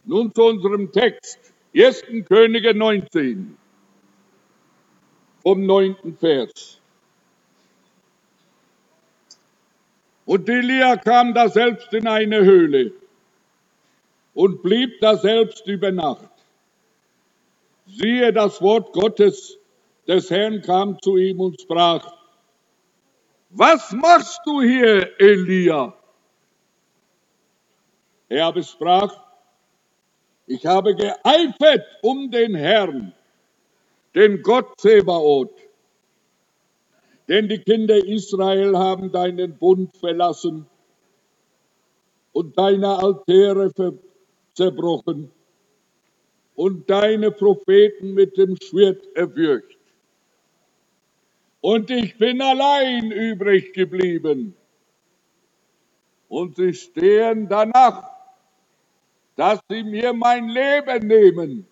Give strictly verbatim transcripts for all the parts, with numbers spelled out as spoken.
Nun zu unserem Text, ersten Könige neunzehn, vom neunten Vers. Und Elia kam daselbst in eine Höhle und blieb daselbst über Nacht. Siehe, das Wort Gottes des Herrn kam zu ihm und sprach: Was machst du hier, Elia? Er aber sprach: Ich habe geeifert um den Herrn, den Gott Zebaoth. Denn die Kinder Israel haben deinen Bund verlassen und deine Altäre zerbrochen und deine Propheten mit dem Schwert erwürgt. Und ich bin allein übrig geblieben. Und sie stehen danach, dass sie mir mein Leben nehmen.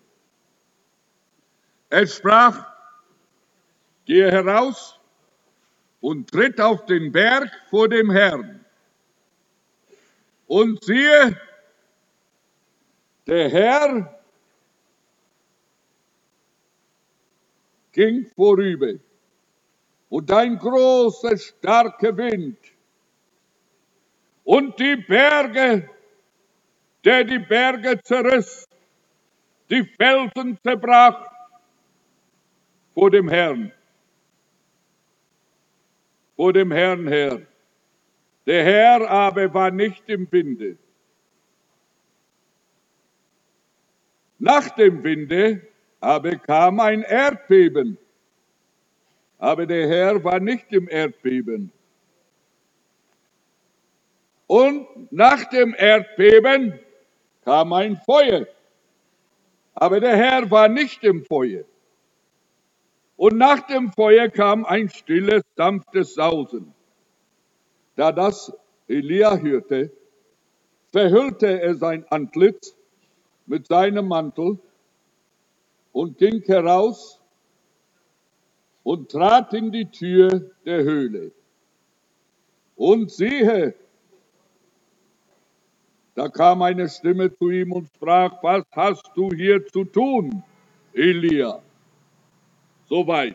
Er sprach: Gehe heraus und tritt auf den Berg vor dem Herrn. Und siehe, der Herr ging vorüber, und ein großer, starker Wind, und die Berge, der die Berge zerriss, die Felsen zerbrach vor dem Herrn, vor dem Herrn her. Der Herr aber war nicht im Winde. Nach dem Winde aber kam ein Erdbeben, aber der Herr war nicht im Erdbeben. Und nach dem Erdbeben kam ein Feuer, aber der Herr war nicht im Feuer. Und nach dem Feuer kam ein stilles, sanftes Sausen. Da das Elia hörte, verhüllte er sein Antlitz mit seinem Mantel und ging heraus und trat in die Tür der Höhle. Und siehe, da kam eine Stimme zu ihm und sprach: Was hast du hier zu tun, Elia? Soweit.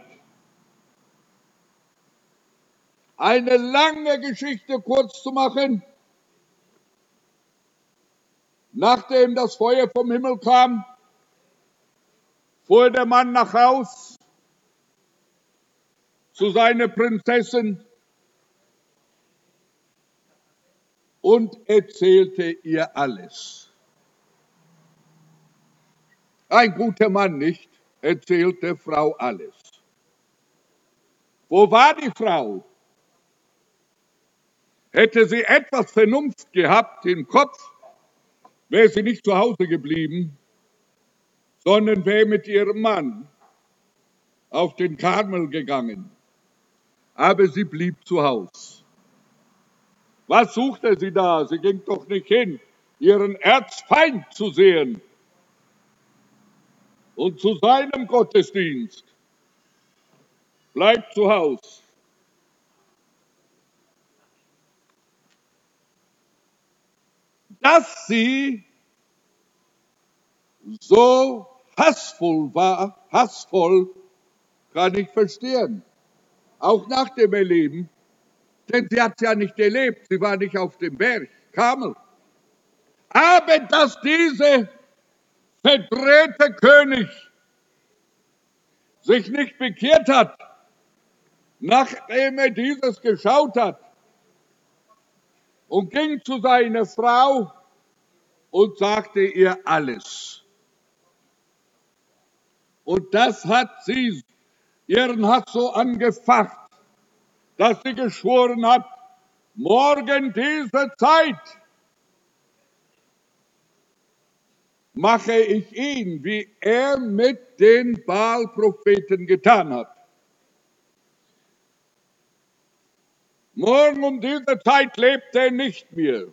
Eine lange Geschichte kurz zu machen. Nachdem das Feuer vom Himmel kam, fuhr der Mann nach Haus zu seiner Prinzessin und erzählte ihr alles. Ein guter Mann, nicht? Erzählt der Frau alles. Wo war die Frau? Hätte sie etwas Vernunft gehabt im Kopf, wäre sie nicht zu Hause geblieben, sondern wäre mit ihrem Mann auf den Karmel gegangen. Aber sie blieb zu Hause. Was suchte sie da? Sie ging doch nicht hin, ihren Erzfeind zu sehen und zu seinem Gottesdienst. Bleibt zu Hause. Dass sie so hassvoll war, hassvoll, kann ich verstehen. Auch nach dem Erleben. Denn sie hat es ja nicht erlebt. Sie war nicht auf dem Berg Karmel. Aber dass dieser verdrehte König sich nicht bekehrt hat, nachdem er dieses geschaut hat, und ging zu seiner Frau und sagte ihr alles. Und das hat sie, ihren Hass so angefacht, dass sie geschworen hat: Morgen diese Zeit mache ich ihn, wie er mit den Baal-Propheten getan hat. Morgen um diese Zeit lebt er nicht mehr.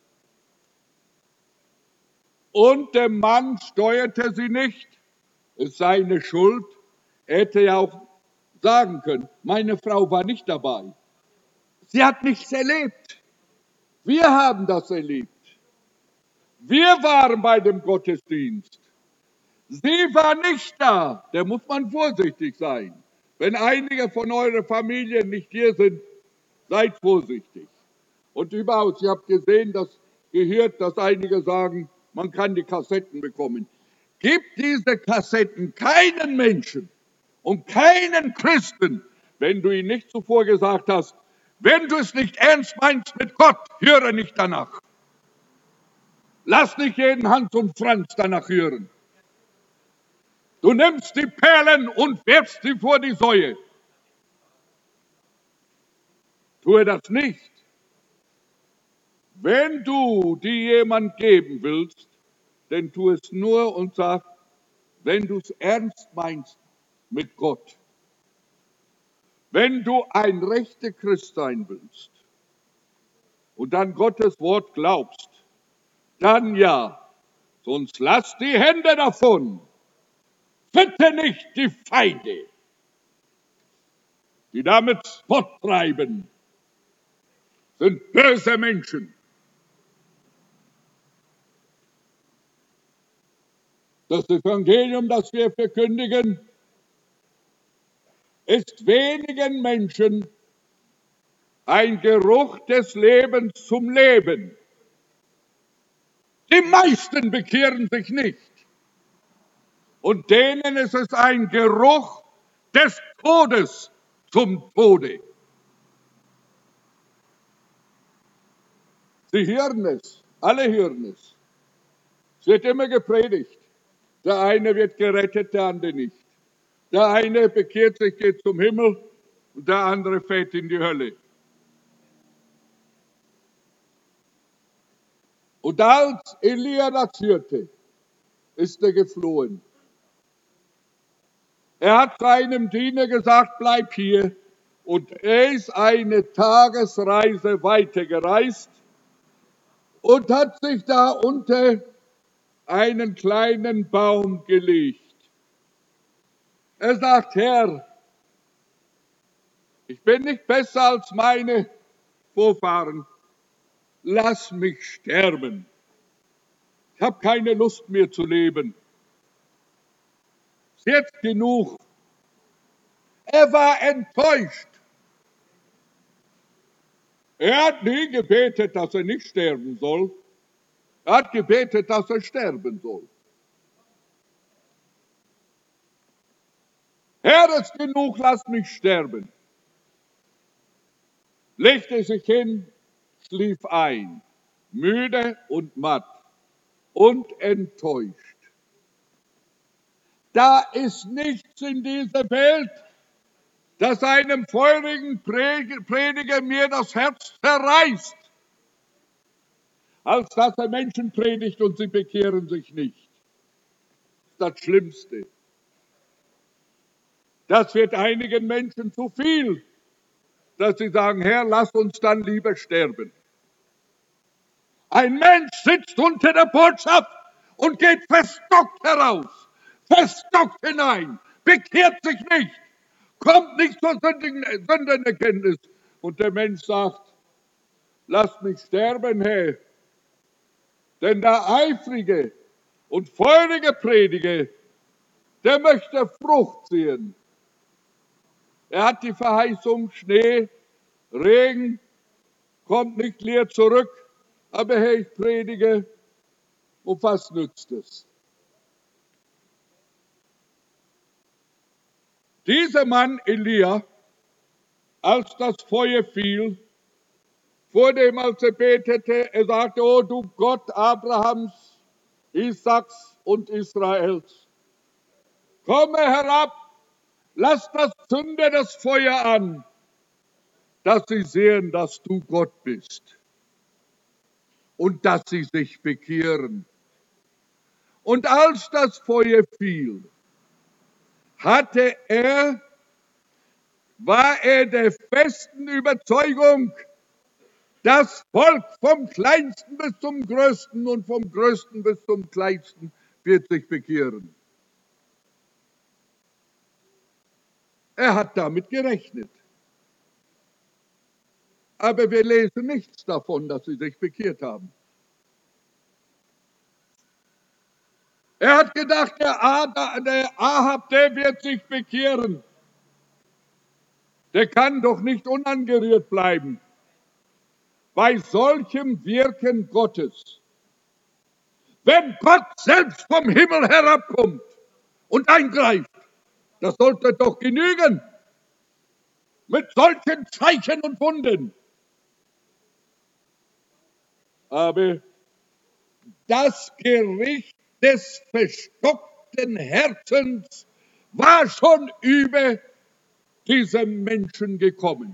Und der Mann steuerte sie nicht, es sei eine Schuld. Er hätte ja auch sagen können: Meine Frau war nicht dabei. Sie hat nichts erlebt. Wir haben das erlebt. Wir waren bei dem Gottesdienst. Sie war nicht da. Da muss man vorsichtig sein. Wenn einige von eurer Familie nicht hier sind, seid vorsichtig. Und überhaupt, ihr habt gesehen, dass, gehört, dass einige sagen, man kann die Kassetten bekommen. Gib diese Kassetten keinen Menschen und keinen Christen, wenn du ihn nicht zuvor gesagt hast, wenn du es nicht ernst meinst mit Gott, höre nicht danach. Lass nicht jeden Hans und Franz danach hören. Du nimmst die Perlen und wirfst sie vor die Säue. Tue das nicht. Wenn du die jemand geben willst, dann tu es nur und sag, wenn du es ernst meinst mit Gott. Wenn du ein rechter Christ sein willst und an Gottes Wort glaubst, dann ja, sonst lass die Hände davon. Bitte nicht die Feinde, die damit Spott treiben, sind böse Menschen. Das Evangelium, das wir verkündigen, ist wenigen Menschen ein Geruch des Lebens zum Leben. Die meisten bekehren sich nicht. Und denen ist es ein Geruch des Todes zum Tode. Sie hören es, alle hören es. Es wird immer gepredigt. Der eine wird gerettet, der andere nicht. Der eine bekehrt sich, geht zum Himmel und der andere fällt in die Hölle. Und als Elia das hörte, ist er geflohen. Er hat seinem Diener gesagt, bleib hier. Und er ist eine Tagesreise weitergereist und hat sich da unter einen kleinen Baum gelegt. Er sagt, Herr, ich bin nicht besser als meine Vorfahren. Lass mich sterben. Ich habe keine Lust mehr zu leben. Ist jetzt genug. Er war enttäuscht. Er hat nie gebetet, dass er nicht sterben soll. Er hat gebetet, dass er sterben soll. Herr, ist genug, lass mich sterben. Legte sich hin, schlief ein, müde und matt und enttäuscht. Da ist nichts in dieser Welt, das einem feurigen Prediger mir das Herz zerreißt, als dass er Menschen predigt und sie bekehren sich nicht. Das ist das Schlimmste. Das wird einigen Menschen zu viel, dass sie sagen, Herr, lass uns dann lieber sterben. Ein Mensch sitzt unter der Botschaft und geht verstockt heraus, verstockt hinein, bekehrt sich nicht, kommt nicht zur Sündenerkenntnis. Und der Mensch sagt, lass mich sterben, Herr. Denn der eifrige und feurige Prediger, der möchte Frucht sehen. Er hat die Verheißung, Schnee, Regen, kommt nicht leer zurück. Aber Herr, ich predige, und was nützt es? Dieser Mann Elia, als das Feuer fiel, vor dem, als er betete, er sagte, oh du Gott Abrahams, Isaaks und Israels, komme herab, lass das Zünder das Feuer an, dass sie sehen, dass du Gott bist und dass sie sich bekehren. Und als das Feuer fiel, hatte er, war er der festen Überzeugung, das Volk vom Kleinsten bis zum Größten und vom Größten bis zum Kleinsten wird sich bekehren. Er hat damit gerechnet. Aber wir lesen nichts davon, dass sie sich bekehrt haben. Er hat gedacht, der, Ad, der Ahab, der wird sich bekehren. Der kann doch nicht unangerührt bleiben. Bei solchem Wirken Gottes, wenn Gott selbst vom Himmel herabkommt und eingreift, das sollte doch genügen. Mit solchen Zeichen und Wunden. Aber das Gericht des verstockten Herzens war schon über diesem Menschen gekommen.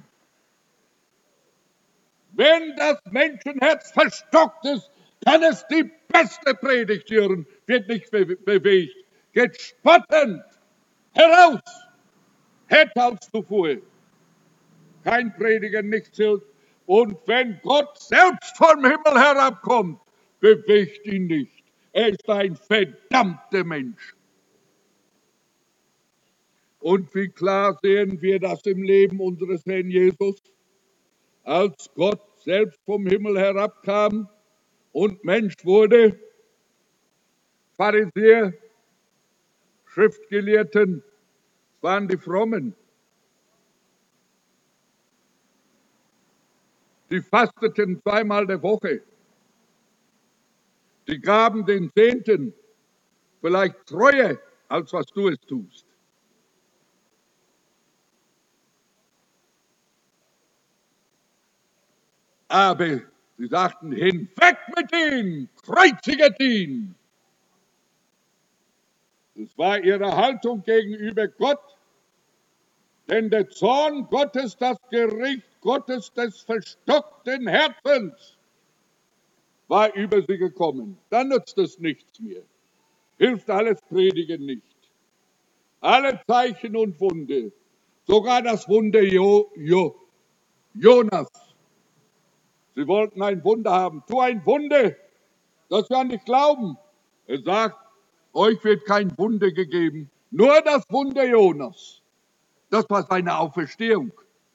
Wenn das Menschenherz verstockt ist, kann es die beste Predigt hören, wird nicht be bewegt. Geht spottend heraus, hätte als zuvor. Kein Prediger, nichts hilft. Und wenn Gott selbst vom Himmel herabkommt, bewegt ihn nicht. Er ist ein verdammter Mensch. Und wie klar sehen wir das im Leben unseres Herrn Jesus? Als Gott selbst vom Himmel herabkam und Mensch wurde, Pharisäer, Schriftgelehrten, das waren die Frommen. Die fasteten zweimal der Woche. Die gaben den Zehnten vielleicht treuer, als was du es tust. Aber sie sagten, hinweg mit ihm, kreuziget ihn. Das war ihre Haltung gegenüber Gott, denn der Zorn Gottes, das Gericht Gottes des verstockten Herzens, war über sie gekommen. Dann nützt es nichts mehr. Hilft alles Predigen nicht. Alle Zeichen und Wunder, sogar das Wunder jo, jo, Jonas. Sie wollten ein Wunder haben. Tu ein Wunder, das wir nicht glauben. Er sagt, euch wird kein Wunder gegeben, nur das Wunder Jonas. Das war seine Auferstehung.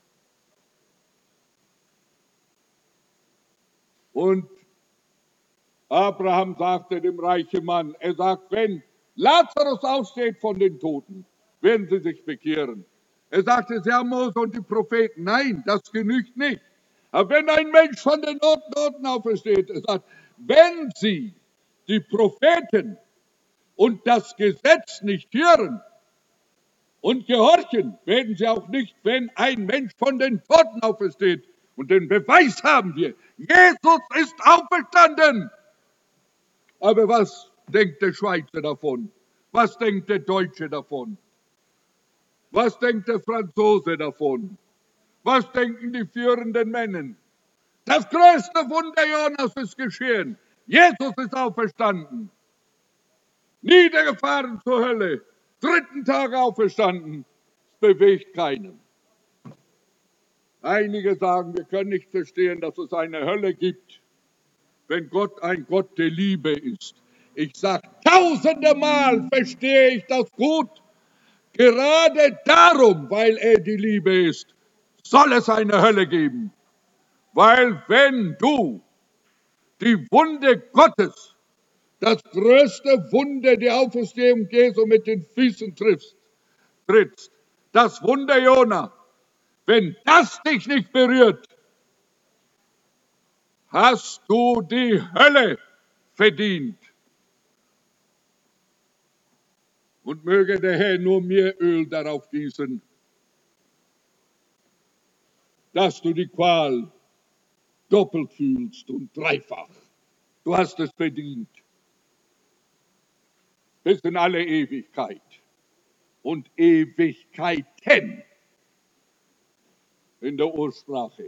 Und Abraham sagte dem reichen Mann, er sagt, wenn Lazarus aufsteht von den Toten, werden sie sich bekehren. Er sagte, sie haben Mose und die Propheten. Nein, das genügt nicht. Aber wenn ein Mensch von den Toten aufersteht, er sagt, wenn sie die Propheten und das Gesetz nicht hören und gehorchen, werden sie auch nicht, wenn ein Mensch von den Toten aufersteht. Und den Beweis haben wir. Jesus ist auferstanden. Aber was denkt der Schweizer davon? Was denkt der Deutsche davon? Was denkt der Franzose davon? Was denken die führenden Männer? Das größte Wunder Jonas ist geschehen. Jesus ist auferstanden. Niedergefahren zur Hölle. Dritten Tag auferstanden. Das bewegt keinen. Einige sagen, wir können nicht verstehen, dass es eine Hölle gibt, wenn Gott ein Gott der Liebe ist. Ich sage, tausende Mal verstehe ich das gut. Gerade darum, weil er die Liebe ist, soll es eine Hölle geben. Weil wenn du die Wunde Gottes, das größte Wunder der Auferstehung Jesu mit den Füßen triffst, trittst, das Wunder Jona, wenn das dich nicht berührt, hast du die Hölle verdient. Und möge der Herr nur mehr Öl darauf gießen, dass du die Qual doppelt fühlst und dreifach. Du hast es verdient. Bis in alle Ewigkeit und Ewigkeiten in der Ursprache.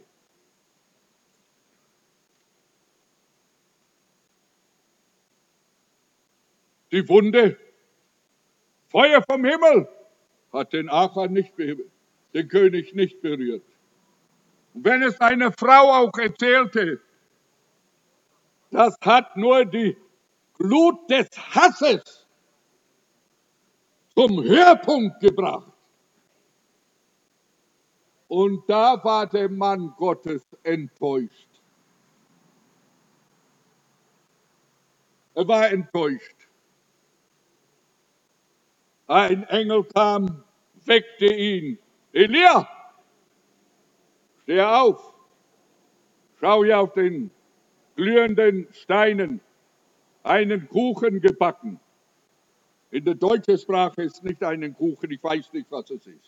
Die Wunde, Feuer vom Himmel, hat den Achan nicht, den König nicht berührt. Und wenn es eine Frau auch erzählte, das hat nur die Glut des Hasses zum Höhepunkt gebracht. Und da war der Mann Gottes enttäuscht. Er war enttäuscht. Ein Engel kam, weckte ihn. Elia, steh auf, schau hier auf den glühenden Steinen einen Kuchen gebacken. In der deutschen Sprache ist nicht einen Kuchen, ich weiß nicht, was es ist.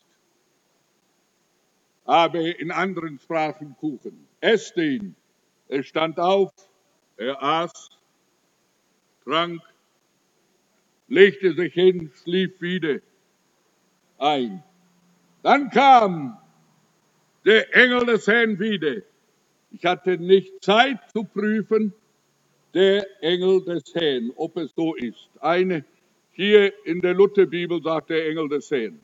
Aber in anderen Sprachen Kuchen. Ess den. Er stand auf, er aß, trank, legte sich hin, schlief wieder ein. Dann kam der Engel des Herrn wieder. Ich hatte nicht Zeit zu prüfen, der Engel des Herrn, ob es so ist. Eine hier in der Lutherbibel sagt der Engel des Herrn.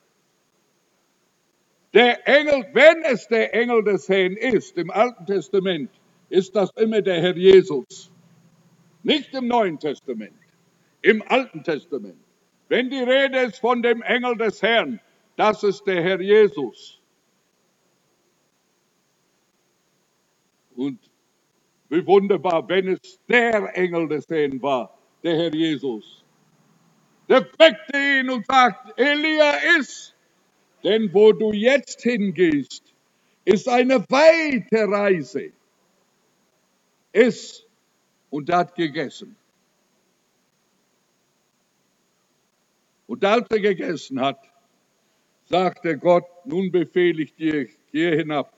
Der Engel, wenn es der Engel des Herrn ist, im Alten Testament, ist das immer der Herr Jesus. Nicht im Neuen Testament, im Alten Testament. Wenn die Rede ist von dem Engel des Herrn, das ist der Herr Jesus. Und wie wunderbar, wenn es der Engel des Herrn war, der Herr Jesus. Der weckte ihn und sagt, Elia ist, denn wo du jetzt hingehst, ist eine weite Reise. Iss und er hat gegessen. Und als er gegessen hat, sagte Gott, nun befehle ich dir, geh hinab.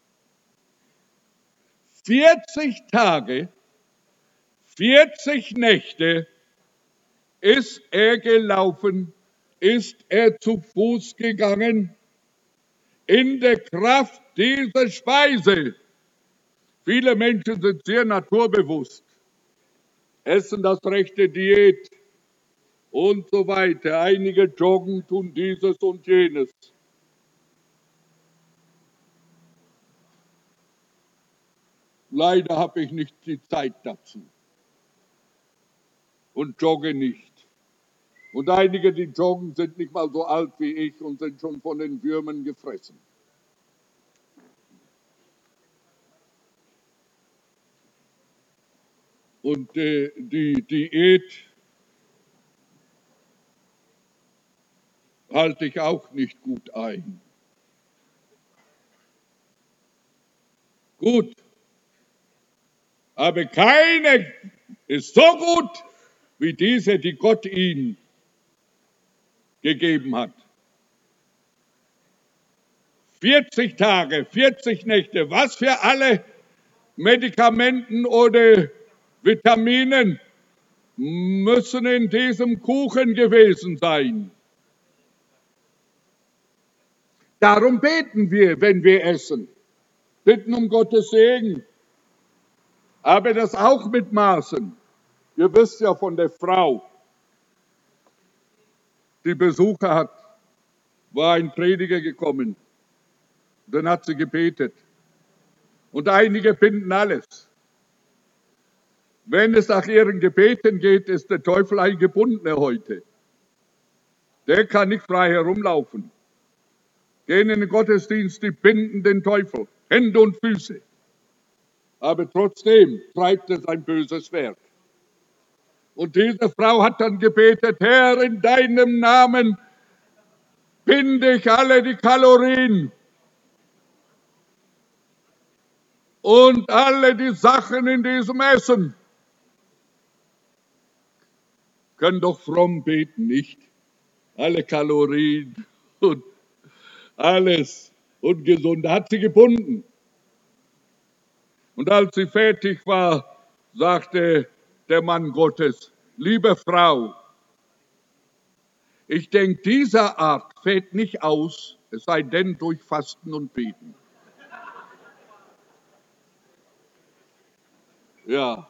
vierzig Tage, vierzig Nächte ist er gelaufen, ist er zu Fuß gegangen, in der Kraft dieser Speise. Viele Menschen sind sehr naturbewusst, essen das rechte Diät und so weiter. Einige joggen, tun dieses und jenes. Leider habe ich nicht die Zeit dazu und jogge nicht. Und einige, die joggen, sind nicht mal so alt wie ich und sind schon von den Würmern gefressen. Und äh, die Diät halte ich auch nicht gut ein. Gut, aber keine ist so gut wie diese, die Gott ihnen gegeben hat. vierzig Tage, vierzig Nächte, was für alle Medikamenten oder Vitaminen müssen in diesem Kuchen gewesen sein. Darum beten wir, wenn wir essen. Bitten um Gottes Segen. Aber das auch mit Maßen. Ihr wisst ja von der Frau, die Besucher hat, war ein Prediger gekommen. Dann hat sie gebetet. Und einige finden alles. Wenn es nach ihren Gebeten geht, ist der Teufel ein Gebundener heute. Der kann nicht frei herumlaufen. Gehen in den Gottesdienst, die binden den Teufel, Hände und Füße. Aber trotzdem treibt er sein böses Werk. Und diese Frau hat dann gebetet, Herr, in deinem Namen binde ich alle die Kalorien und alle die Sachen in diesem Essen. Können doch fromm beten, nicht? Alle Kalorien und alles ungesund hat sie gebunden. Und als sie fertig war, sagte der Mann Gottes, liebe Frau, ich denke, dieser Art fällt nicht aus, es sei denn durch Fasten und Beten. Ja,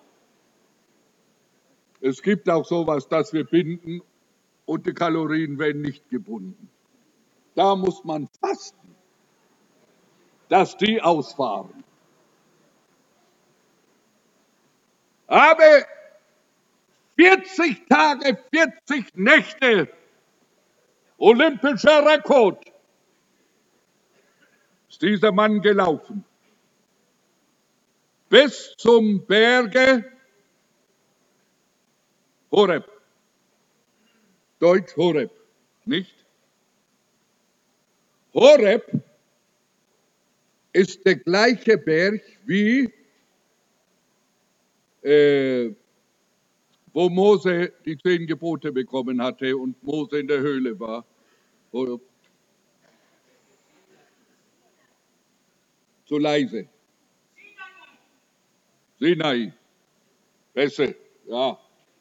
es gibt auch sowas, dass wir binden und die Kalorien werden nicht gebunden. Da muss man fasten, dass die ausfahren. Aber vierzig Tage, vierzig Nächte, olympischer Rekord, ist dieser Mann gelaufen. Bis zum Berge Horeb. Deutsch Horeb. Nicht? Horeb ist der gleiche Berg wie äh, wo Mose die zehn Gebote bekommen hatte und Mose in der Höhle war. Horeb. Zu leise. Sinai. Besser, ja.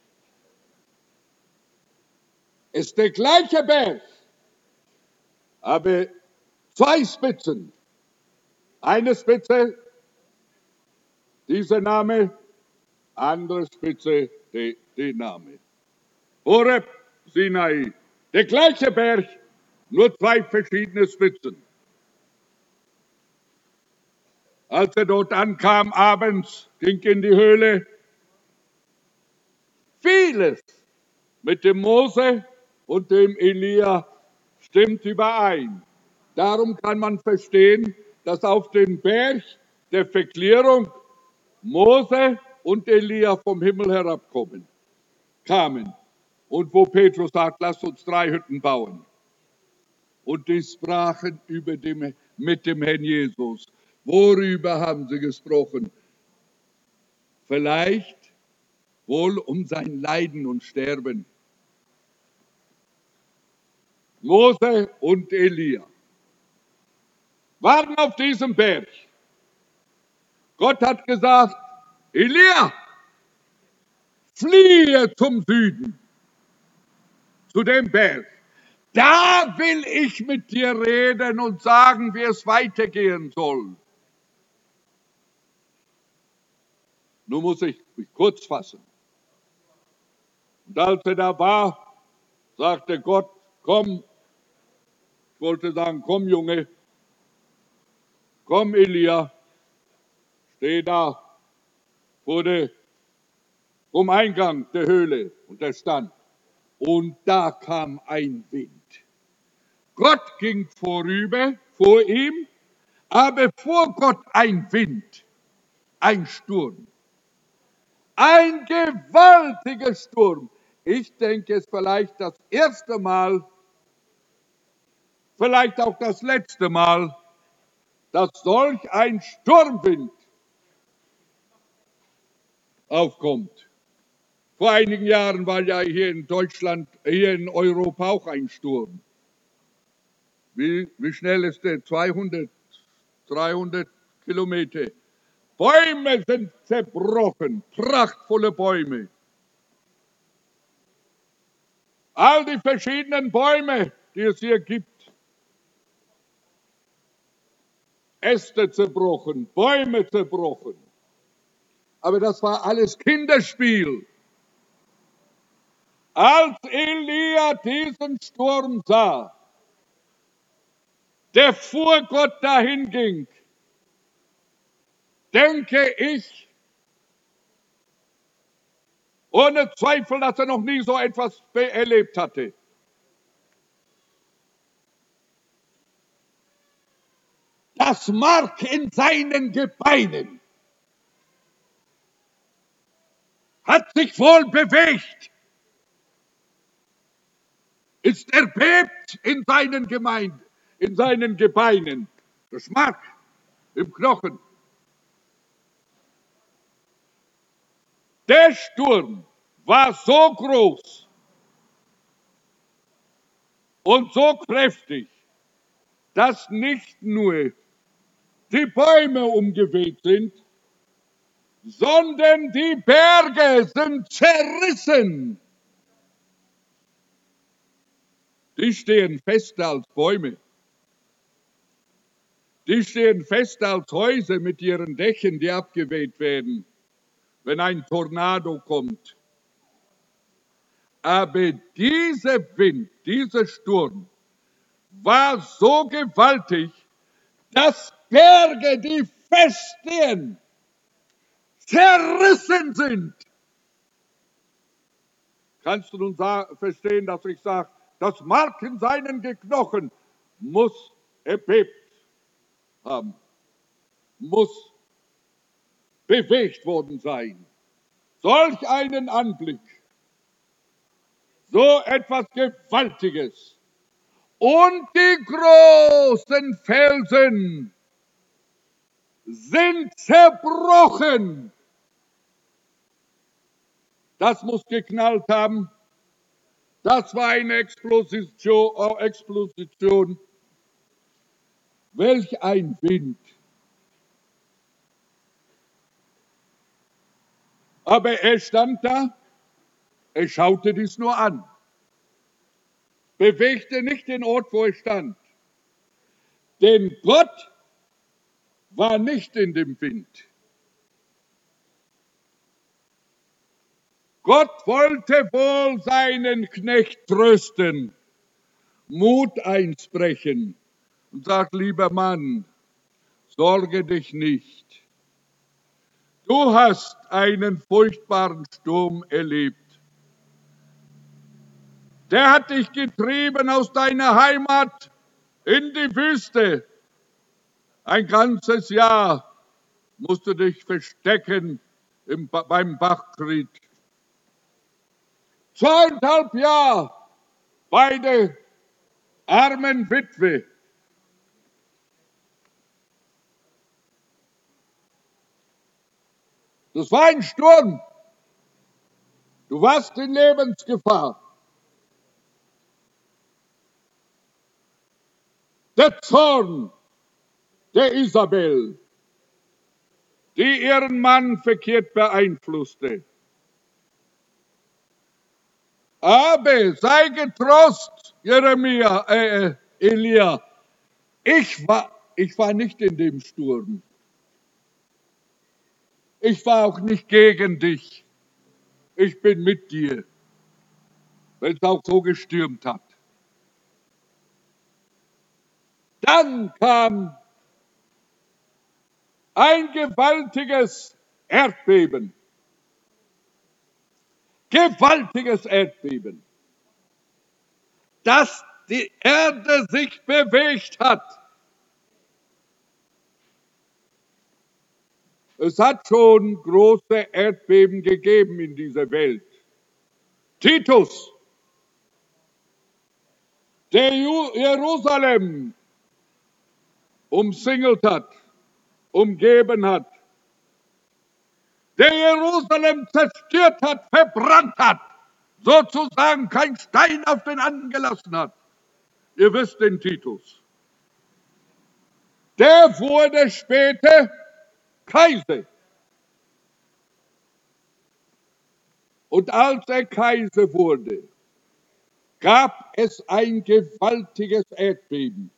Ist der gleiche Berg, aber zwei Spitzen. Eine Spitze, dieser Name, andere Spitze, der de Name. Horeb, Sinai. Der gleiche Berg, nur zwei verschiedene Spitzen. Als er dort ankam abends, ging in die Höhle, vieles mit dem Mose und dem Elia stimmt überein. Darum kann man verstehen, dass auf den Berg der Verklärung Mose und Elia vom Himmel herabkommen, kamen. Und wo Petrus sagt, lasst uns drei Hütten bauen. Und die sprachen über dem, mit dem Herrn Jesus. Worüber haben sie gesprochen? Vielleicht wohl um sein Leiden und Sterben. Mose und Elia waren auf diesem Berg. Gott hat gesagt, Elia, fliehe zum Süden, zu dem Berg. Da will ich mit dir reden und sagen, wie es weitergehen soll. Nun muss ich mich kurz fassen. Und als er da war, sagte Gott, komm, ich wollte sagen, komm Junge, komm Elia, steh da vor dem Eingang der Höhle. Und er stand. Und da kam ein Wind. Gott ging vorüber, vor ihm, aber vor Gott ein Wind, ein Sturm. Ein gewaltiger Sturm. Ich denke, es ist vielleicht das erste Mal, vielleicht auch das letzte Mal, dass solch ein Sturmwind aufkommt. Vor einigen Jahren war ja hier in Deutschland, hier in Europa auch ein Sturm. Wie, wie schnell ist der? zweihundert, dreihundert Kilometer. Bäume sind zerbrochen, prachtvolle Bäume. All die verschiedenen Bäume, die es hier gibt. Äste zerbrochen, Bäume zerbrochen. Aber das war alles Kinderspiel. Als Elia diesen Sturm sah, der vor Gott dahin ging, denke ich, ohne Zweifel, dass er noch nie so etwas erlebt hatte. Das Mark in seinen Gebeinen hat sich wohl bewegt, ist erbebt in seinen Gemeinden, in seinen Gebeinen, das Mark im Knochen. Der Sturm war so groß und so kräftig, dass nicht nur die Bäume umgeweht sind, sondern die Berge sind zerrissen. Die stehen fester als Bäume. Die stehen fester als Häuser mit ihren Dächern, die abgeweht werden, wenn ein Tornado kommt. Aber dieser Wind, dieser Sturm war so gewaltig, dass Berge, die feststehen, zerrissen sind. Kannst du nun verstehen, dass ich sage, das Mark in seinen Knochen muss erbebt haben, muss bewegt worden sein. Solch einen Anblick, so etwas Gewaltiges und die großen Felsen sind zerbrochen. Das muss geknallt haben. Das war eine Explosion. Explosion. Welch ein Wind. Aber er stand da, er schaute dies nur an, bewegte nicht den Ort, wo er stand. Denn Gott war nicht in dem Wind. Gott wollte wohl seinen Knecht trösten, Mut einsprechen und sagt, lieber Mann, sorge dich nicht. Du hast einen furchtbaren Sturm erlebt. Der hat dich getrieben aus deiner Heimat in die Wüste. Ein ganzes Jahr musst du dich verstecken im, beim Bachkrieg. Zweieinhalb Jahre bei der armen Witwe. Das war ein Sturm. Du warst in Lebensgefahr. Der Zorn der Isabel, die ihren Mann verkehrt beeinflusste. Aber sei getrost, Jeremia, äh, Elia, ich war, ich war nicht in dem Sturm. Ich war auch nicht gegen dich. Ich bin mit dir, wenn es auch so gestürmt hat. Dann kam ein gewaltiges Erdbeben. Gewaltiges Erdbeben, dass die Erde sich bewegt hat. Es hat schon große Erdbeben gegeben in dieser Welt. Titus, der Jerusalem umsingelt hat, umgeben hat, der Jerusalem zerstört hat, verbrannt hat, sozusagen kein Stein auf den anderen gelassen hat. Ihr wisst den Titus. Der wurde später Kaiser. Und als er Kaiser wurde, gab es ein gewaltiges Erdbeben.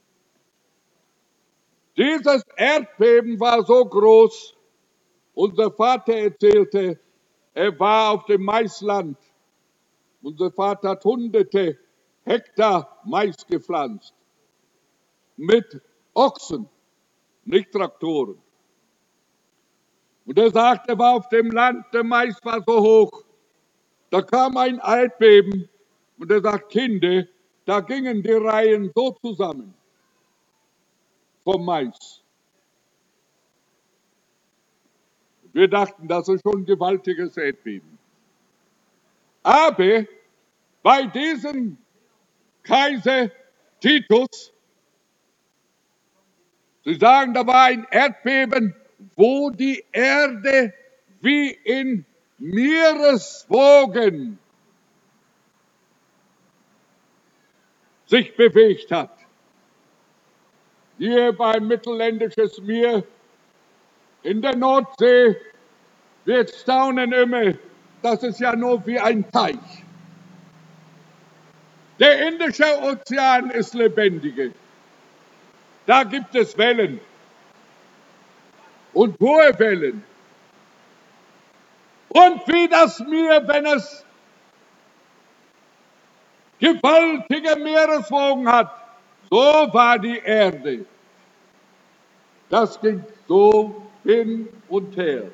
Dieses Erdbeben war so groß, unser Vater erzählte, er war auf dem Maisland. Unser Vater hat hunderte Hektar Mais gepflanzt. Mit Ochsen, nicht Traktoren. Und er sagt, er war auf dem Land, der Mais war so hoch. Da kam ein Erdbeben und er sagt, Kinder, da gingen die Reihen so zusammen vom Mais. Wir dachten, das ist schon ein gewaltiges Erdbeben. Aber bei diesem Kaiser Titus, Sie sagen, da war ein Erdbeben, wo die Erde wie in Meereswogen sich bewegt hat. Hier beim Mittelländisches Meer in der Nordsee, wir staunen immer, das ist ja nur wie ein Teich. Der Indische Ozean ist lebendiger. Da gibt es Wellen und hohe Wellen. Und wie das Meer, wenn es gewaltige Meereswogen hat, so war die Erde. Das ging so hin und her.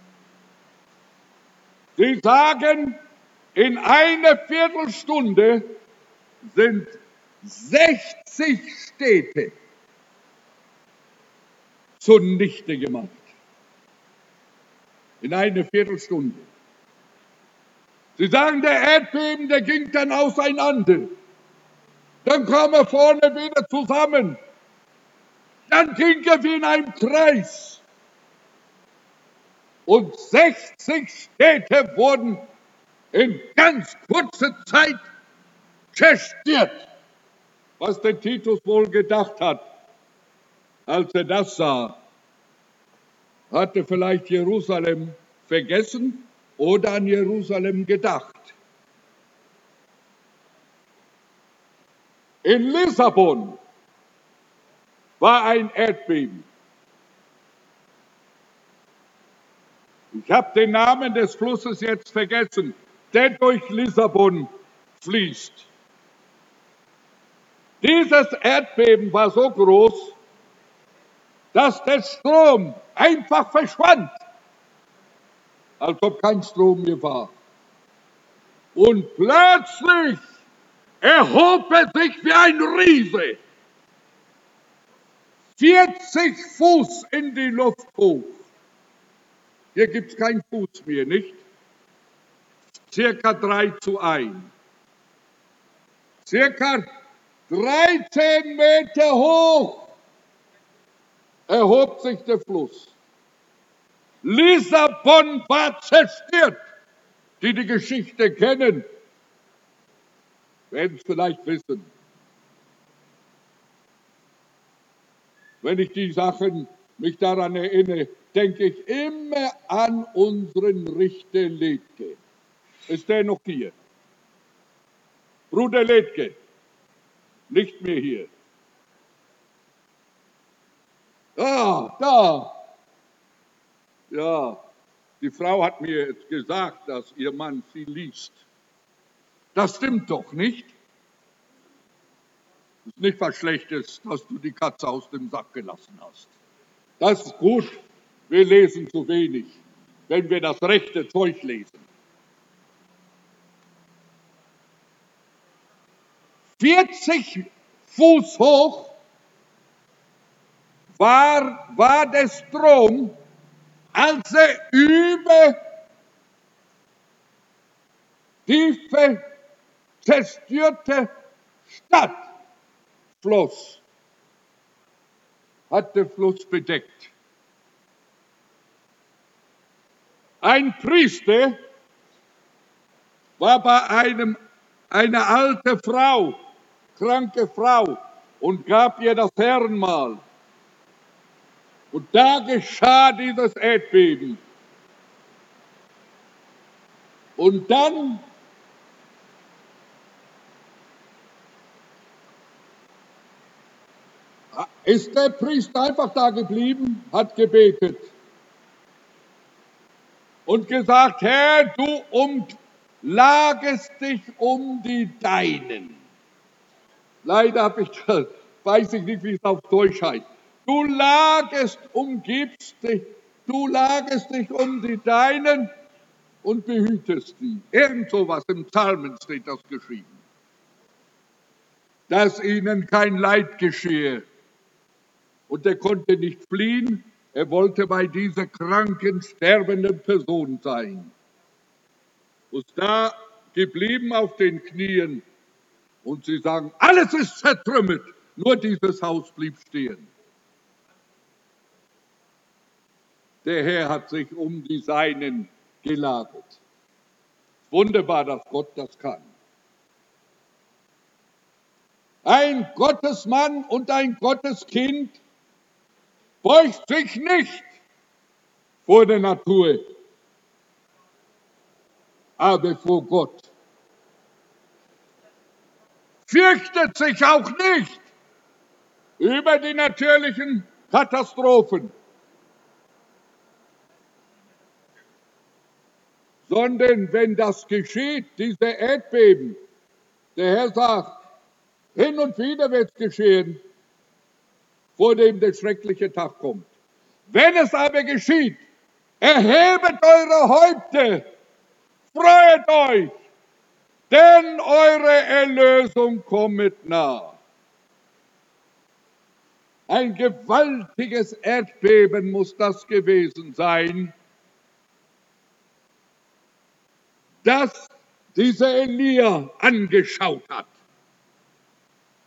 Sie sagen, in einer Viertelstunde sind sechzig Städte zunichte gemacht. In einer Viertelstunde. Sie sagen, der Erdbeben, der ging dann auseinander. Dann kam er vorne wieder zusammen. Dann ging er wie in einem Kreis. Und sechzig Städte wurden in ganz kurzer Zeit zerstört. Was der Titus wohl gedacht hat, als er das sah, hatte vielleicht Jerusalem vergessen oder an Jerusalem gedacht. In Lissabon war ein Erdbeben. Ich habe den Namen des Flusses jetzt vergessen, der durch Lissabon fließt. Dieses Erdbeben war so groß, dass der Strom einfach verschwand, als ob kein Strom mehr war. Und plötzlich erhob er sich wie ein Riese, vierzig Fuß in die Luft hoch. Hier gibt es keinen Fuß mehr, nicht? Circa drei zu eins. Circa dreizehn Meter hoch erhob sich der Fluss. Lissabon war zerstört. Die die Geschichte kennen, werden es vielleicht wissen. Wenn ich die Sachen mich daran erinnere, denke ich immer an unseren Richter Ledke. Ist der noch hier? Bruder Ledke, nicht mehr hier. Ah, da. Ja, die Frau hat mir jetzt gesagt, dass ihr Mann sie liest. Das stimmt doch nicht. Das ist nicht was Schlechtes, dass du die Katze aus dem Sack gelassen hast. Das ist gut. Wir lesen zu wenig, wenn wir das rechte Zeug lesen. vierzig Fuß hoch war, war der Strom, als er über die zerstörte Stadt floss, hat der Fluss bedeckt. Ein Priester war bei einem, eine alte Frau, kranke Frau, und gab ihr das Herrenmahl. Und da geschah dieses Erdbeben. Und dann ist der Priester einfach da geblieben, hat gebetet und gesagt: Herr, du umlagest dich um die Deinen. Leider habe ich das, weiß ich nicht, wie es auf Deutsch heißt. Du lagest, umgibst dich, du lagest dich um die Deinen und behütest sie. Irgend sowas im Psalmen steht das geschrieben. Dass ihnen kein Leid geschehe. Und er konnte nicht fliehen, er wollte bei dieser kranken, sterbenden Person sein. Ist da geblieben auf den Knien und sie sagen, alles ist zertrümmert, nur dieses Haus blieb stehen. Der Herr hat sich um die Seinen gelagert. Wunderbar, dass Gott das kann. Ein Gottesmann und ein Gotteskind beugt sich nicht vor der Natur, aber vor Gott. Fürchtet sich auch nicht über die natürlichen Katastrophen, sondern wenn das geschieht, diese Erdbeben, der Herr sagt, hin und wieder wird es geschehen, vor dem der schreckliche Tag kommt. Wenn es aber geschieht, erhebet eure Häupter, freut euch, denn eure Erlösung kommet nah. Ein gewaltiges Erdbeben muss das gewesen sein, das dieser Elia angeschaut hat.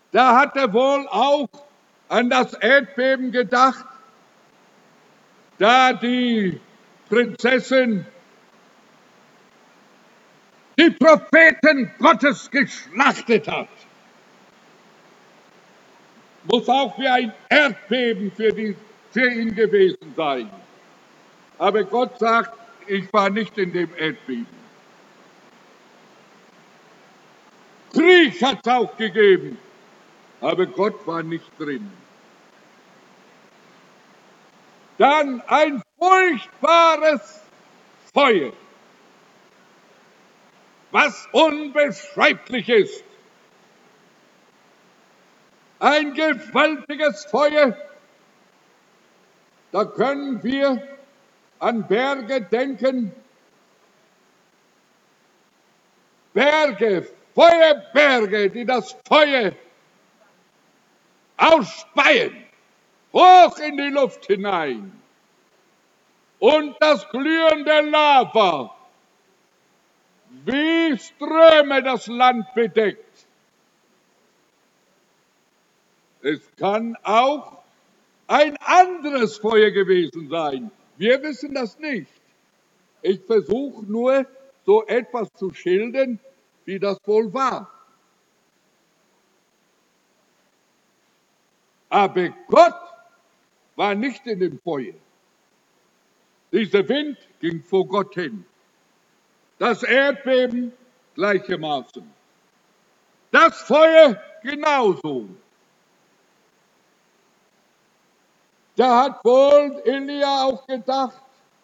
Da hat er wohl auch an das Erdbeben gedacht, da die Prinzessin die Propheten Gottes geschlachtet hat. Muss auch wie ein Erdbeben für, die, für ihn gewesen sein. Aber Gott sagt, ich war nicht in dem Erdbeben. Krieg hat es auch gegeben, aber Gott war nicht drin. Dann ein furchtbares Feuer, was unbeschreiblich ist. Ein gewaltiges Feuer, da können wir an Berge denken. Berge, Feuerberge, die das Feuer ausspeien, hoch in die Luft hinein. Und das glühende Lava, wie Ströme das Land bedeckt. Es kann auch ein anderes Feuer gewesen sein. Wir wissen das nicht. Ich versuche nur, so etwas zu schildern, wie das wohl war. Aber Gott war nicht in dem Feuer. Dieser Wind ging vor Gott hin. Das Erdbeben gleichermaßen. Das Feuer genauso. Da hat wohl Elia auch gedacht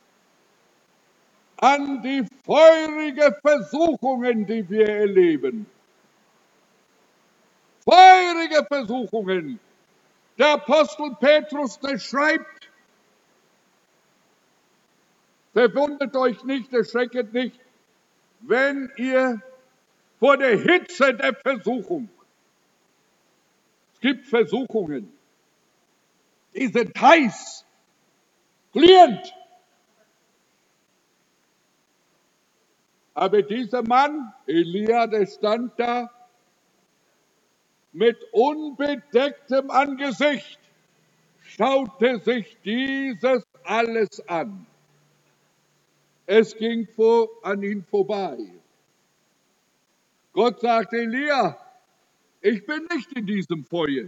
an die feurigen Versuchungen, die wir erleben. Feurige Versuchungen. Der Apostel Petrus, der schreibt, verwundert euch nicht, erschrecket nicht, wenn ihr vor der Hitze der Versuchung, es gibt Versuchungen, die sind heiß, glühend. Aber dieser Mann, Elia, der stand da mit unbedecktem Angesicht, schaute sich dieses alles an. Es ging vor, an ihn vorbei. Gott sagte, Elia, ich bin nicht in diesem Feuer.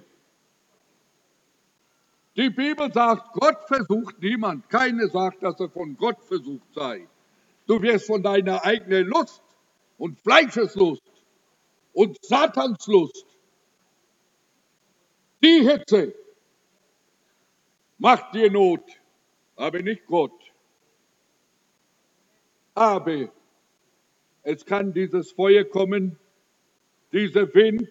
Die Bibel sagt, Gott versucht niemand. Keiner sagt, dass er von Gott versucht sei. Du wirst von deiner eigenen Lust und Fleischeslust und Satanslust, die Hitze macht dir Not, aber nicht Gott. Aber es kann dieses Feuer kommen, dieser Wind,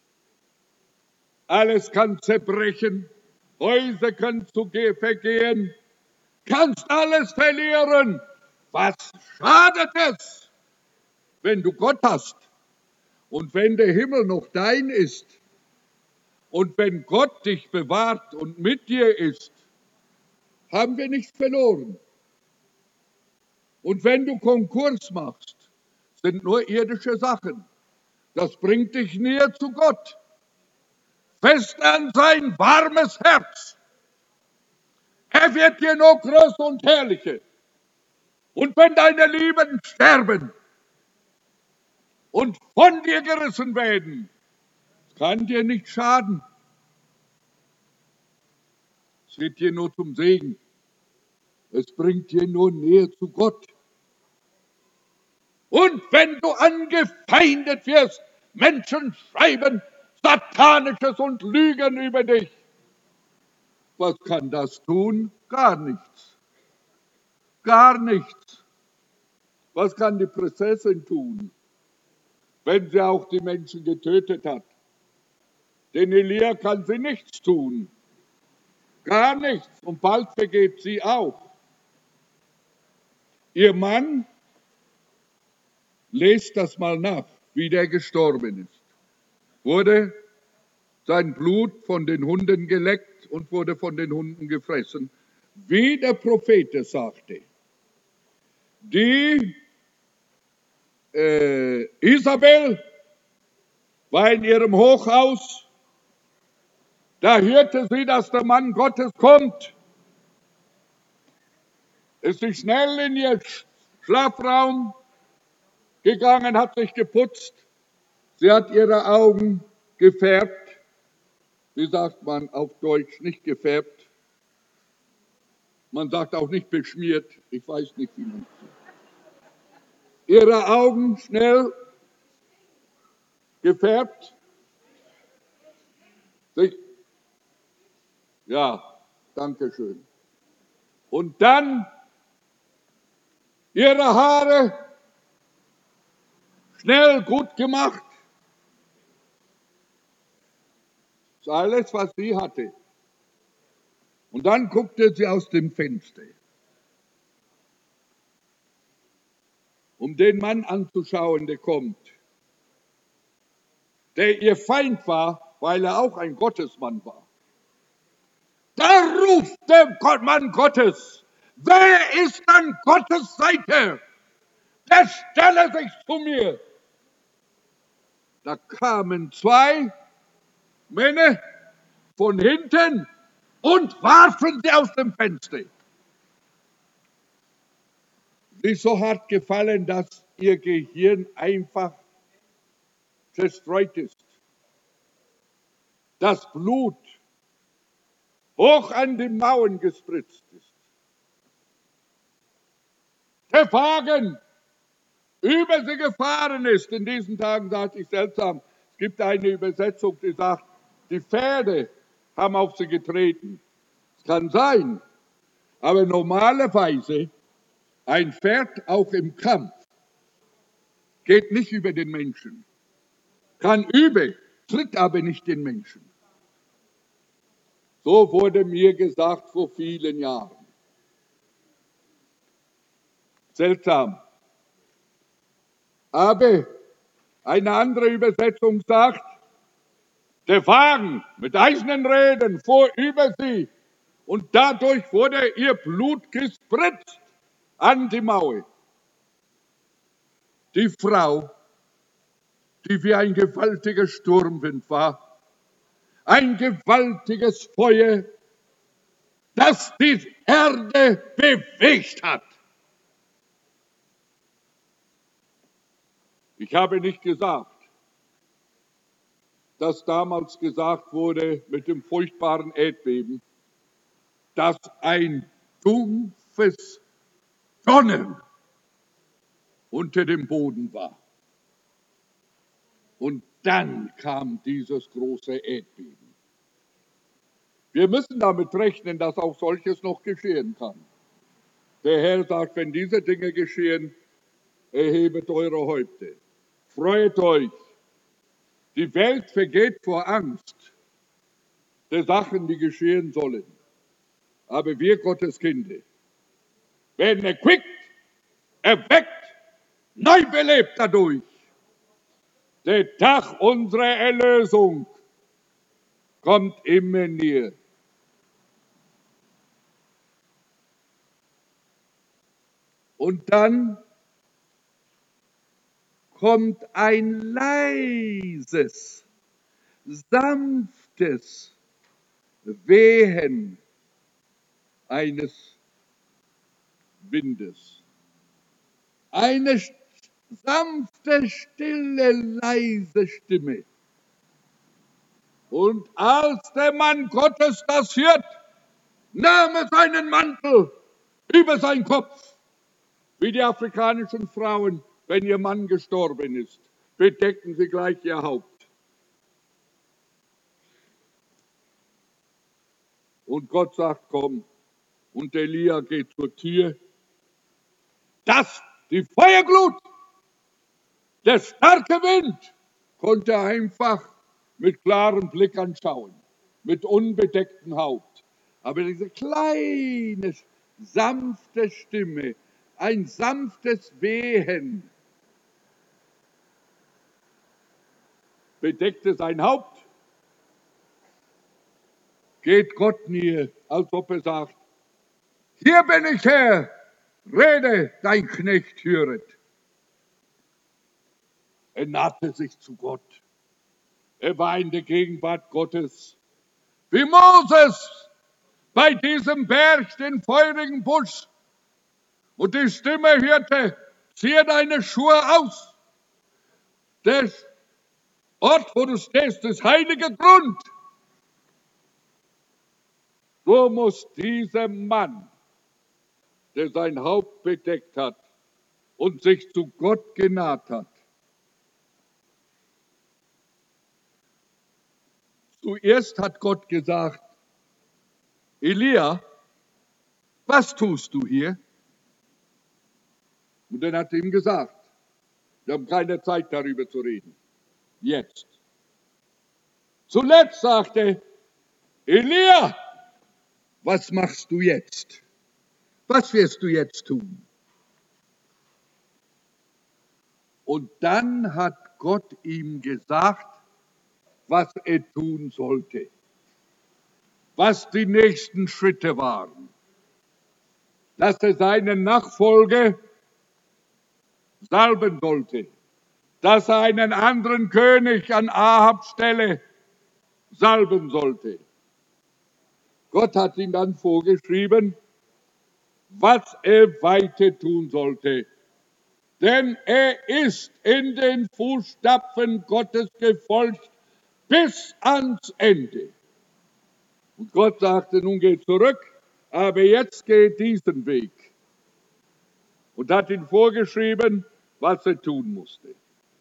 alles kann zerbrechen, Häuser können zu vergehen, kannst alles verlieren. Was schadet es, wenn du Gott hast und wenn der Himmel noch dein ist und wenn Gott dich bewahrt und mit dir ist, haben wir nichts verloren. Und wenn du Konkurs machst, sind nur irdische Sachen. Das bringt dich näher zu Gott. Fest an sein warmes Herz. Er wird dir nur größer und herrlicher. Und wenn deine Lieben sterben und von dir gerissen werden, kann dir nicht schaden. Es wird dir nur zum Segen. Es bringt dir nur näher zu Gott. Und wenn du angefeindet wirst, Menschen schreiben Satanisches und lügen über dich. Was kann das tun? Gar nichts. Gar nichts. Was kann die Prinzessin tun, wenn sie auch die Menschen getötet hat? Denn Elia kann sie nichts tun. Gar nichts. Und bald vergeht sie auch. Ihr Mann, lest das mal nach, wie der gestorben ist. Wurde sein Blut von den Hunden geleckt und wurde von den Hunden gefressen, wie der Prophet es sagte. Die äh, Isabel war in ihrem Hochhaus Da hörte sie, dass der Mann Gottes kommt. Ist sie schnell in ihr Schlafraum gegangen, hat sich geputzt. Sie hat ihre Augen gefärbt. Wie sagt man auf Deutsch? Nicht gefärbt. Man sagt auch nicht beschmiert. Ich weiß nicht, wie man es sagt. Ihre Augen schnell gefärbt. Ja, danke schön. Und dann ihre Haare schnell gut gemacht. Das ist alles, was sie hatte. Und dann guckte sie aus dem Fenster, um den Mann anzuschauen, der kommt, der ihr Feind war, weil er auch ein Gottesmann war. Da ruft der Mann Gottes: Wer ist an Gottes Seite? Der stelle sich zu mir. Da kamen zwei Männer von hinten und warfen sie aus dem Fenster. Sie ist so hart gefallen, dass ihr Gehirn einfach zerstreut ist. Das Blut hoch an die Mauern gespritzt ist. Der Wagen über sie gefahren ist. In diesen Tagen sagte ich seltsam, es gibt eine Übersetzung, die sagt, die Pferde haben auf sie getreten. Das kann sein, aber normalerweise ein Pferd auch im Kampf geht nicht über den Menschen, kann über, tritt aber nicht den Menschen. So wurde mir gesagt vor vielen Jahren. Seltsam. Aber eine andere Übersetzung sagt, der Wagen mit eisernen Rädern fuhr über sie und dadurch wurde ihr Blut gespritzt an die Mauer. Die Frau, die wie ein gewaltiger Sturmwind war, ein gewaltiges Feuer, das die Erde bewegt hat. Ich habe nicht gesagt, dass damals gesagt wurde mit dem furchtbaren Erdbeben, dass ein dumpfes Donnern unter dem Boden war. Und dann kam dieses große Erdbeben. Wir müssen damit rechnen, dass auch solches noch geschehen kann. Der Herr sagt, wenn diese Dinge geschehen, erhebet eure Häupter. Freut euch. Die Welt vergeht vor Angst der Sachen, die geschehen sollen. Aber wir Gottes Kinder werden erquickt, erweckt, neu belebt dadurch. Der Tag unserer Erlösung kommt immer näher. Und dann kommt ein leises, sanftes Wehen eines Windes. Eine sanfte, stille, leise Stimme. Und als der Mann Gottes das hört, nahm er seinen Mantel über seinen Kopf, wie die afrikanischen Frauen, wenn ihr Mann gestorben ist, bedecken sie gleich ihr Haupt. Und Gott sagt, komm. Und Elia geht zur Tür. Das, die Feuerglut, der starke Wind, konnte einfach mit klarem Blick anschauen, mit unbedecktem Haupt. Aber diese kleine, sanfte Stimme, ein sanftes Wehen, bedeckte sein Haupt, geht Gott näher, als ob er sagt, hier bin ich Herr, rede, dein Knecht höret. Er nahte sich zu Gott. Er war in der Gegenwart Gottes. wie Moses bei diesem Berg, den feurigen Busch. Und die Stimme hörte, ziehe deine Schuhe aus. Der Ort, wo du stehst, ist heiliger Grund. So muss dieser Mann, der sein Haupt bedeckt hat und sich zu Gott genaht hat, zuerst hat Gott gesagt, Elia, was tust du hier? Und dann hat er ihm gesagt, wir haben keine Zeit darüber zu reden, jetzt. Zuletzt sagte Elia, was machst du jetzt? Was wirst du jetzt tun? Und dann hat Gott ihm gesagt, was er tun sollte, was die nächsten Schritte waren, dass er seinen Nachfolger salben sollte, dass er einen anderen König an Ahabs Stelle salben sollte. Gott hat ihm dann vorgeschrieben, was er weiter tun sollte. Denn er ist in den Fußstapfen Gottes gefolgt bis ans Ende. Und Gott sagte, nun geh zurück, aber jetzt geh diesen Weg. Und hat ihm vorgeschrieben, was er tun musste.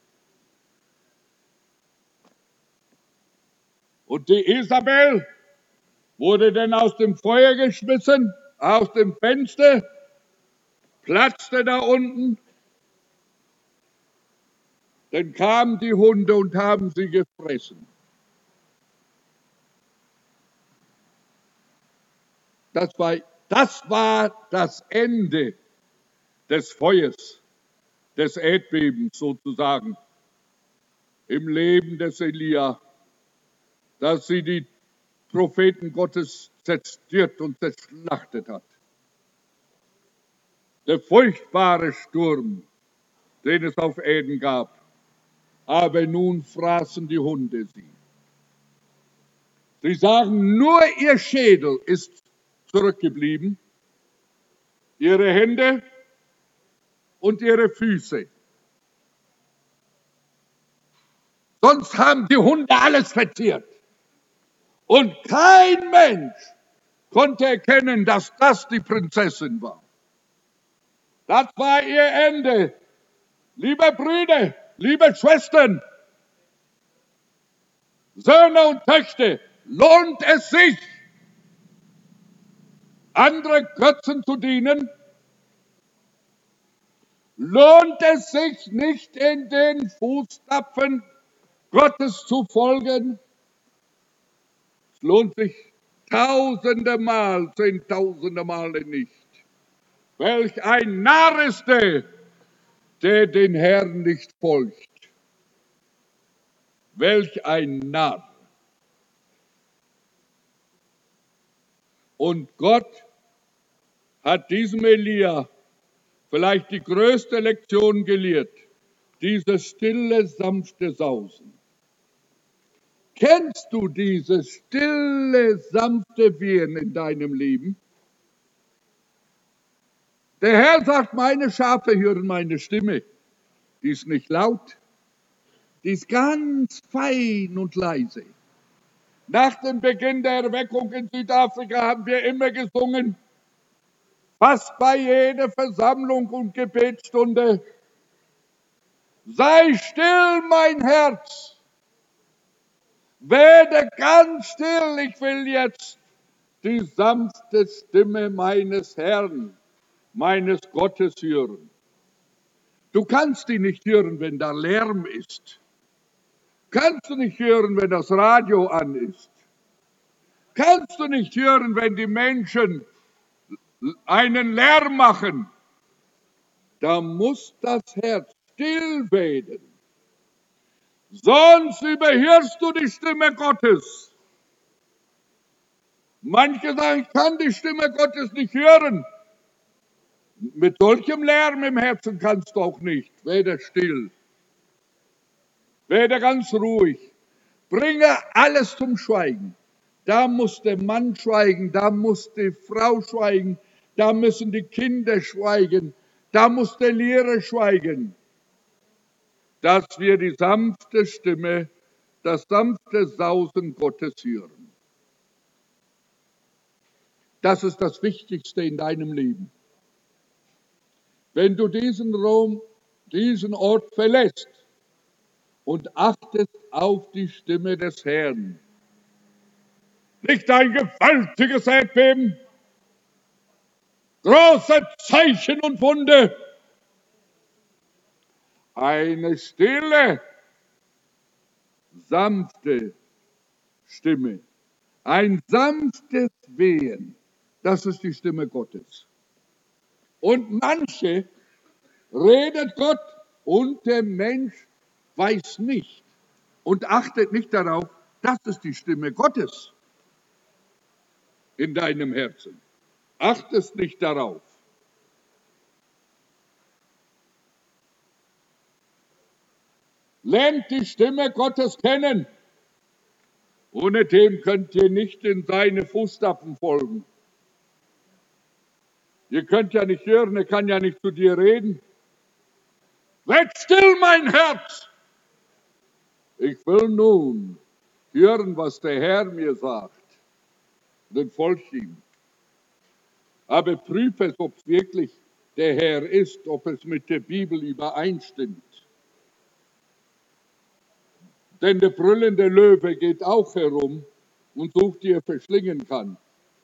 Und die Isabel wurde dann aus dem Feuer geschmissen, aus dem Fenster, platzte da unten. Dann kamen die Hunde und haben sie gefressen. Das war, das war das Ende des Feuers, des Erdbebens sozusagen, im Leben des Elia, dass sie die Propheten Gottes zerstört und zerschlachtet hat. Der furchtbare Sturm, den es auf Erden gab, aber nun fraßen die Hunde sie. Sie sagen, nur ihr Schädel ist zurückgeblieben, ihre Hände und ihre Füße. Sonst haben die Hunde alles verzehrt. Und kein Mensch konnte erkennen, dass das die Prinzessin war. Das war ihr Ende. Liebe Brüder, liebe Schwestern, Söhne und Töchter, lohnt es sich, andere Götzen zu dienen? Lohnt es sich nicht, in den Fußstapfen Gottes zu folgen? Es lohnt sich tausende Mal, zehntausende Male nicht. Welch ein Narr ist der, der den Herrn nicht folgt. Welch ein Narr. Und Gott hat diesem Elia vielleicht die größte Lektion gelehrt, dieses stille, sanfte Sausen. Kennst du dieses stille, sanfte Wehen in deinem Leben? Der Herr sagt, meine Schafe hören meine Stimme. Die ist nicht laut, die ist ganz fein und leise. Nach dem Beginn der Erweckung in Südafrika haben wir immer gesungen, fast bei jeder Versammlung und Gebetsstunde, sei still, mein Herz, werde ganz still, ich will jetzt die sanfte Stimme meines Herrn, meines Gottes hören. Du kannst die nicht hören, wenn da Lärm ist. Kannst du nicht hören, wenn das Radio an ist. Kannst du nicht hören, wenn die Menschen einen Lärm machen. Da muss das Herz still werden. Sonst überhörst du die Stimme Gottes. Manche sagen, ich kann die Stimme Gottes nicht hören. Mit solchem Lärm im Herzen kannst du auch nicht. Werde still. Werde ganz ruhig. Bringe alles zum Schweigen. Da muss der Mann schweigen, da muss die Frau schweigen, da müssen die Kinder schweigen, da muss der Lehrer schweigen, dass wir die sanfte Stimme, das sanfte Sausen Gottes hören. Das ist das Wichtigste in deinem Leben. Wenn du diesen Raum, diesen Ort verlässt und achtest auf die Stimme des Herrn, nicht ein gewaltiges Erdbeben, große Zeichen und Wunder, eine stille, sanfte Stimme, ein sanftes Wehen, das ist die Stimme Gottes. Und manche redet Gott und der Mensch weiß nicht und achtet nicht darauf, das ist die Stimme Gottes in deinem Herzen. Achtest nicht darauf. Lernt die Stimme Gottes kennen. Ohne dem könnt ihr nicht in seine Fußstapfen folgen. Ihr könnt ja nicht hören, er kann ja nicht zu dir reden. Werd still, mein Herz! Ich will nun hören, was der Herr mir sagt. Dann folgt ihm. Aber prüfe es, ob es wirklich der Herr ist, ob es mit der Bibel übereinstimmt. Denn der brüllende Löwe geht auch herum und sucht, die er verschlingen kann.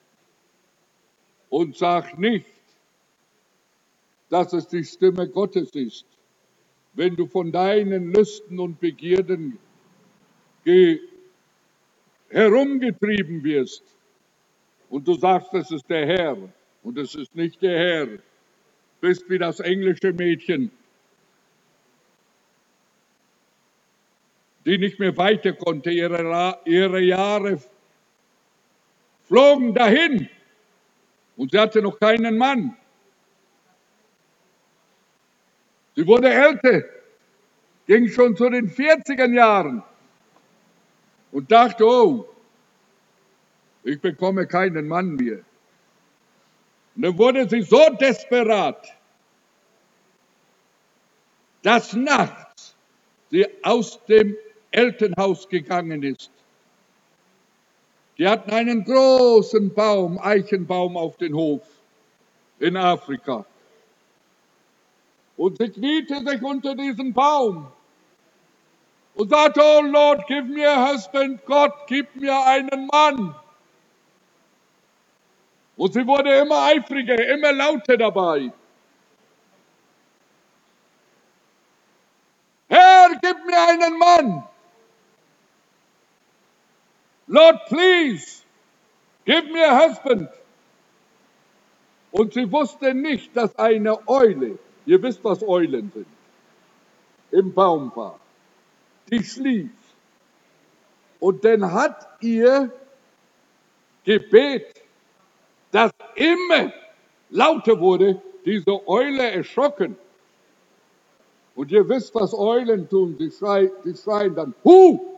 Und sagt nicht, dass es die Stimme Gottes ist. Wenn du von deinen Lüsten und Begierden herumgetrieben wirst und du sagst, es ist der Herr und es ist nicht der Herr, bist wie das englische Mädchen, die nicht mehr weiter konnte, ihre, ihre Jahre flogen dahin und sie hatte noch keinen Mann. Sie wurde älter, ging schon zu den vierziger Jahren und dachte, oh, ich bekomme keinen Mann mehr. Und dann wurde sie so desperat, dass nachts sie aus dem Elternhaus gegangen ist. Die hatten einen großen Baum, Eichenbaum auf dem Hof in Afrika. Und sie kniete sich unter diesen Baum und sagte, oh Lord, give me a husband, Gott, gib mir einen Mann. Und sie wurde immer eifriger, immer lauter dabei. Herr, gib mir einen Mann. Lord, please, give me a husband. Und sie wusste nicht, dass eine Eule, ihr wisst, was Eulen sind, im Baum war. Die schlief. Und dann hat ihr Gebet, das immer lauter wurde, diese Eule erschrocken. Und ihr wisst, was Eulen tun, sie schreien, sie schreien dann, Hu!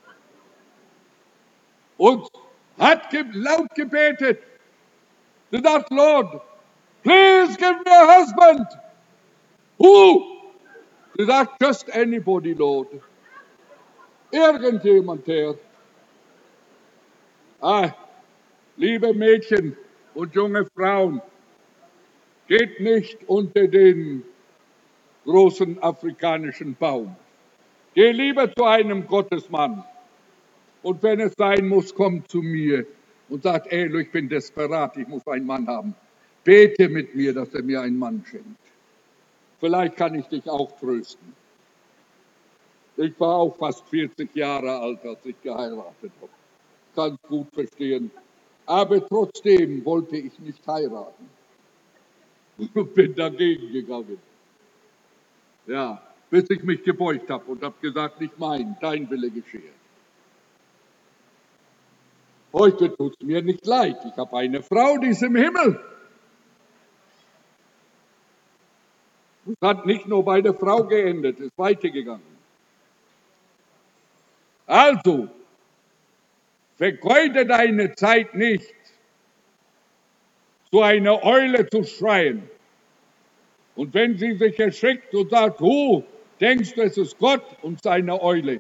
Und hat ge laut gebetet. Sie sagt, Lord, please give me a husband. Who? Sie sagt, just anybody, Lord. Irgendjemand, Herr. Ah, liebe Mädchen und junge Frauen, geht nicht unter den großen afrikanischen Baum. Geh lieber zu einem Gottesmann. Und wenn es sein muss, komm zu mir und sagt, ey, ich bin desperat, ich muss einen Mann haben. Bete mit mir, dass er mir einen Mann schenkt. Vielleicht kann ich dich auch trösten. Ich war auch fast vierzig Jahre alt, als ich geheiratet habe. Kann es gut verstehen. Aber trotzdem wollte ich nicht heiraten. Und bin dagegen gegangen. Ja, bis ich mich gebeugt habe und habe gesagt, nicht mein, dein Wille geschehe. Heute tut es mir nicht leid. Ich habe eine Frau, die ist im Himmel. Es hat nicht nur bei der Frau geendet, es ist weitergegangen. Also, vergeude deine Zeit nicht, so eine Eule zu schreien. Und wenn sie sich erschrickt und sagt, du denkst, es ist Gott und seine Eule.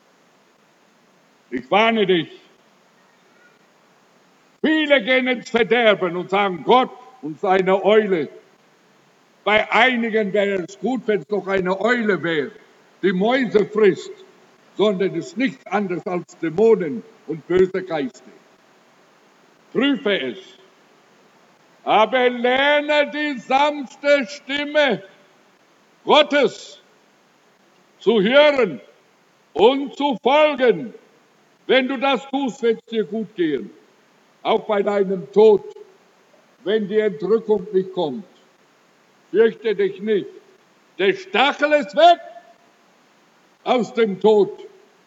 Ich warne dich. Viele gehen ins Verderben und sagen Gott und seine Eule. Bei einigen wäre es gut, wenn es doch eine Eule wäre, die Mäuse frisst, sondern es ist nichts anderes als Dämonen und böse Geister. Prüfe es. Aber lerne die sanfte Stimme Gottes zu hören und zu folgen. Wenn du das tust, wird es dir gut gehen. Auch bei deinem Tod, wenn die Entrückung nicht kommt. Fürchte dich nicht. Der Stachel ist weg aus dem Tod.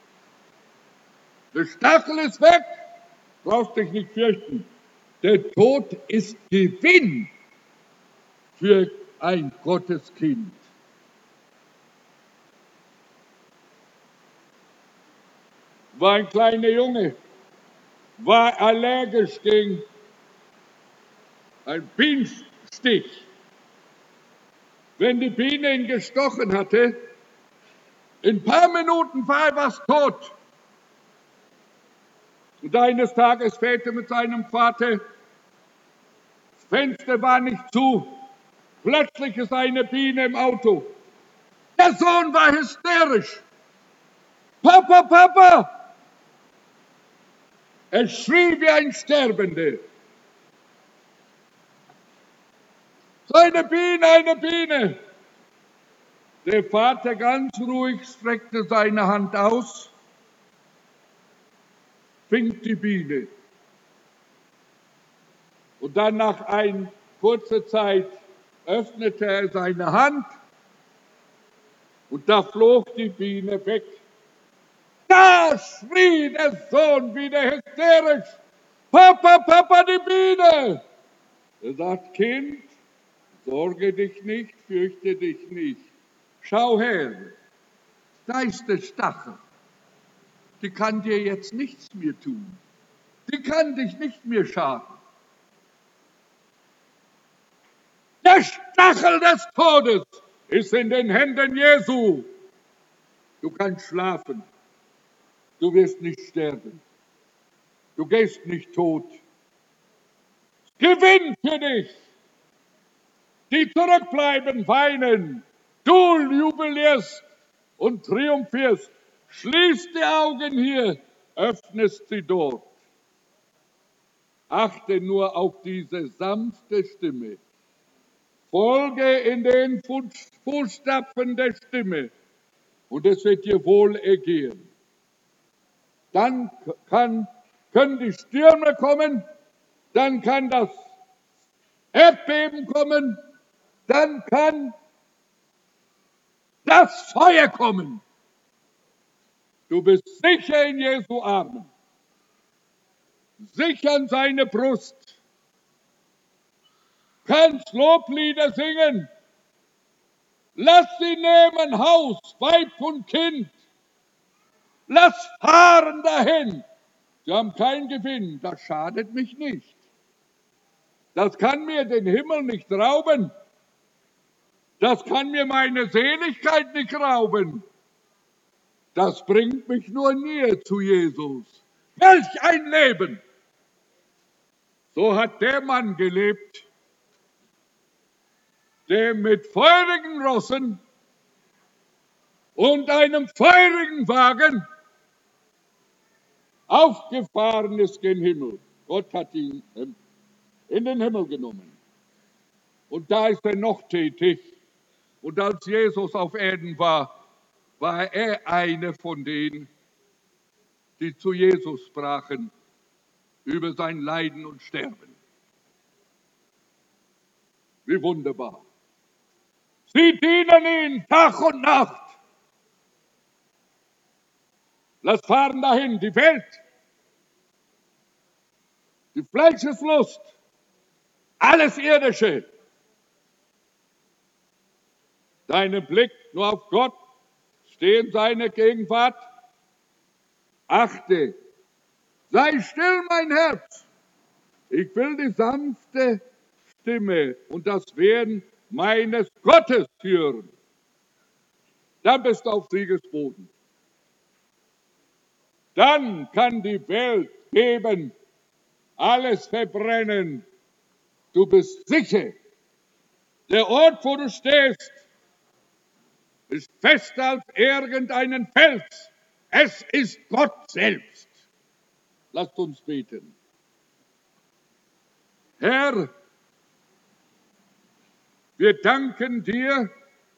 Der Stachel ist weg. Brauchst dich nicht fürchten. Der Tod ist Gewinn für ein Gotteskind. War ein kleiner Junge, war allergisch gegen einen Bienenstich. Wenn die Biene ihn gestochen hatte, in ein paar Minuten war er was tot. Und eines Tages fährt er mit seinem Vater, das Fenster war nicht zu, plötzlich ist eine Biene im Auto. Der Sohn war hysterisch. Papa, Papa! Er schrie wie ein Sterbender. So eine Biene, eine Biene! Der Vater ganz ruhig streckte seine Hand aus, fing die Biene. Und dann nach einer kurzen Zeit öffnete er seine Hand und da flog die Biene weg. Da schrie der Sohn wieder hysterisch. Papa, Papa, die Biene! Er sagt, Kind, sorge dich nicht, fürchte dich nicht. Schau her, da ist der Stachel. Die kann dir jetzt nichts mehr tun. Die kann dich nicht mehr schaden. Der Stachel des Todes ist in den Händen Jesu. Du kannst schlafen. Du wirst nicht sterben. Du gehst nicht tot. Gewinn für dich. Die zurückbleiben, weinen. Du jubilierst und triumphierst. Schließ die Augen hier, öffnest sie dort. Achte nur auf diese sanfte Stimme. Folge in den Fußstapfen der Stimme und es wird dir wohl ergehen. Dann kann, können die Stürme kommen, dann kann das Erdbeben kommen, dann kann das Feuer kommen. Du bist sicher in Jesu Armen, sicher an seine Brust, kannst Loblieder singen. Lass sie nehmen, Haus, Weib und Kind. Lass fahren dahin. Sie haben keinen Gewinn, das schadet mich nicht. Das kann mir den Himmel nicht rauben. Das kann mir meine Seligkeit nicht rauben. Das bringt mich nur näher zu Jesus. Welch ein Leben! So hat der Mann gelebt, der mit feurigen Rossen und einem feurigen Wagen aufgefahren ist gen Himmel. Gott hat ihn in den Himmel genommen. Und da ist er noch tätig. Und als Jesus auf Erden war, war er einer von denen, die zu Jesus sprachen über sein Leiden und Sterben. Wie wunderbar. Sie dienen ihn Tag und Nacht. Lass fahren dahin, die Welt, die Fleischeslust, alles Irdische. Deinen Blick nur auf Gott, steh in seiner Gegenwart, achte sei still, mein Herz. Ich will die sanfte Stimme und das Werden meines Gottes hören. Dann bist du auf Siegesboden. Dann kann die Welt beben, alles verbrennen. Du bist sicher. Der Ort, wo du stehst, ist fester als irgendeinen Fels. Es ist Gott selbst. Lasst uns beten. Herr, wir danken dir,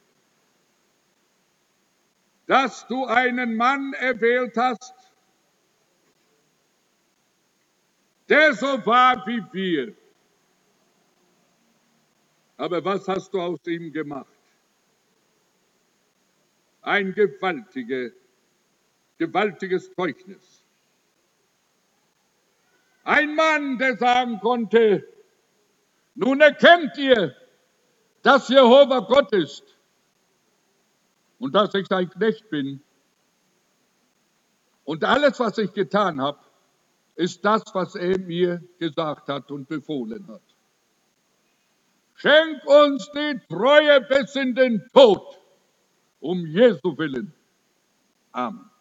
dass du einen Mann erwählt hast, der so war wie wir. Aber was hast du aus ihm gemacht? Ein gewaltige, gewaltiges Zeugnis. Ein Mann, der sagen konnte, nun erkennt ihr, dass Jehova Gott ist und dass ich sein Knecht bin. Und alles, was ich getan habe, ist das, was er mir gesagt hat und befohlen hat. Schenk uns die Treue bis in den Tod, um Jesu willen. Amen.